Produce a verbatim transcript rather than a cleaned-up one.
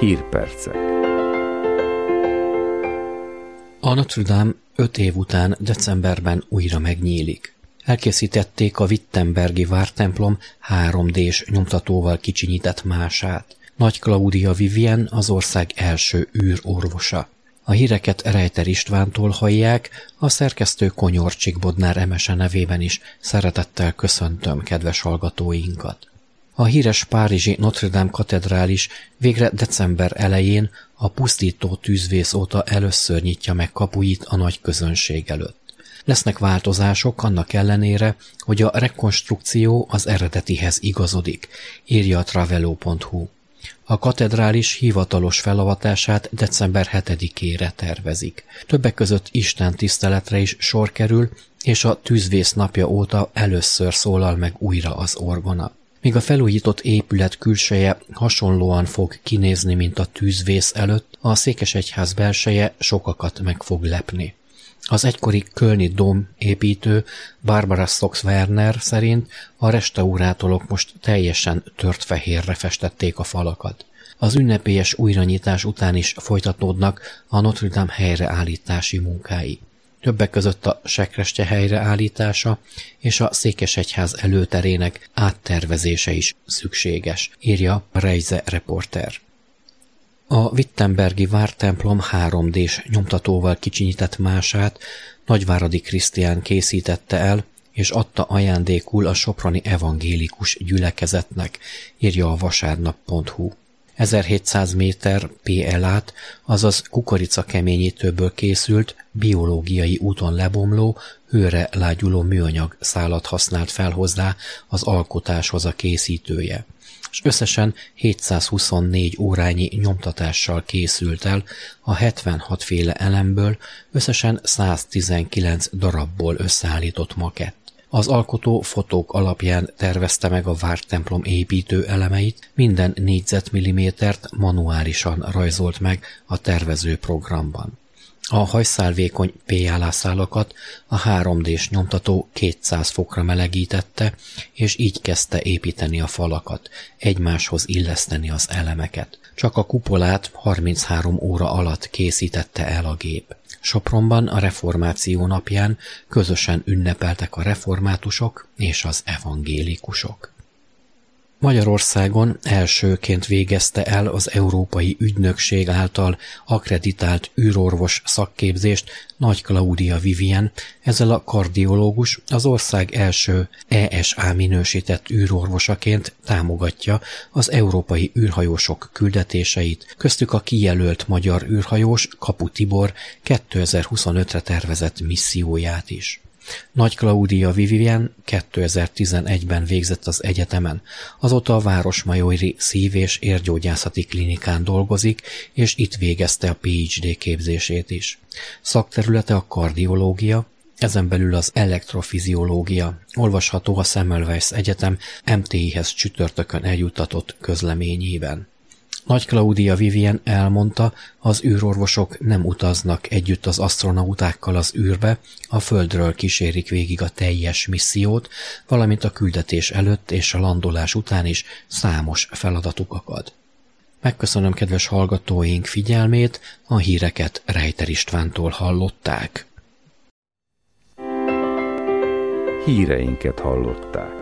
Hírpercek. A Notre Dame öt év után decemberben újra megnyílik. Elkészítették a wittenbergi vártemplom három dés nyomtatóval kicsinyített mását. Nagy Claudia Vivien az ország első űrorvosa. A híreket Rejter Istvántól hallják, a szerkesztő Konyorcsik Bodnár Emese nevében is szeretettel köszöntöm kedves hallgatóinkat. A híres párizsi Notre Dame katedrális végre december elején a pusztító tűzvész óta először nyitja meg kapuit a nagy közönség előtt. Lesznek változások annak ellenére, hogy a rekonstrukció az eredetihez igazodik, írja a travelo pont hu. A katedrális hivatalos felavatását december hetedikére tervezik. Többek között Isten tiszteletre is sor kerül, és a tűzvész napja óta először szólal meg újra az orgona. Míg a felújított épület külseje hasonlóan fog kinézni, mint a tűzvész előtt, a székesegyház belseje sokakat meg fog lepni. Az egykori kölni dóm építő Barbara Stokes-Werner szerint a restaurátorok most teljesen tört fehérre festették a falakat. Az ünnepélyes újranyitás után is folytatódnak a Notre Dame helyreállítási munkái. Többek között a sekrestye helyreállítása és a székesegyház előterének áttervezése is szükséges, írja Reise reporter. A wittenbergi vártemplom három dés nyomtatóval kicsinyített mását Nagyváradi Krisztián készítette el, és adta ajándékul a soproni evangélikus gyülekezetnek, írja a vasárnap pont hu. ezerhétszáz méter pé el át, azaz kukoricakeményítőből készült, biológiai úton lebomló, hőre lágyuló műanyag szálat használt fel hozzá az alkotáshoz a készítője, és összesen hétszázhuszonnégy órányi nyomtatással készült el a hetvenhat féle elemből, összesen száztizenkilenc darabból összeállított makett. Az alkotó fotók alapján tervezte meg a vártemplom építő elemeit, minden négyzetmillimétert manuálisan rajzolt meg a tervező programban. A hajszálvékony pé á lászálakat a három dés nyomtató kétszáz fokra melegítette, és így kezdte építeni a falakat, egymáshoz illeszteni az elemeket. Csak a kupolát harminchárom óra alatt készítette el a gép. Sopronban a reformáció napján közösen ünnepeltek a reformátusok és az evangélikusok. Magyarországon elsőként végezte el az Európai Ügynökség által akkreditált űrorvos szakképzést Nagy Claudia Vivien, ezzel a kardiológus az ország első é es á minősített űrorvosaként támogatja az európai űrhajósok küldetéseit, köztük a kijelölt magyar űrhajós Kapu Tibor kétezer-huszonötre tervezett misszióját is. Nagy Claudia Vivien kétezer-tizenegyben végzett az egyetemen, azóta a Városmajori Szív- és Érgyógyászati Klinikán dolgozik, és itt végezte a pé há dé képzését is. Szakterülete a kardiológia, ezen belül az elektrofiziológia, olvasható a Semmelweis Egyetem em té i-hez csütörtökön eljuttatott közleményében. Nagy Claudia Vivien elmondta, az űrorvosok nem utaznak együtt az asztronautákkal az űrbe, a Földről kísérik végig a teljes missziót, valamint a küldetés előtt és a landolás után is számos feladatuk akad. Megköszönöm kedves hallgatóink figyelmét, a híreket Rejter Istvántól hallották. Híreinket hallották.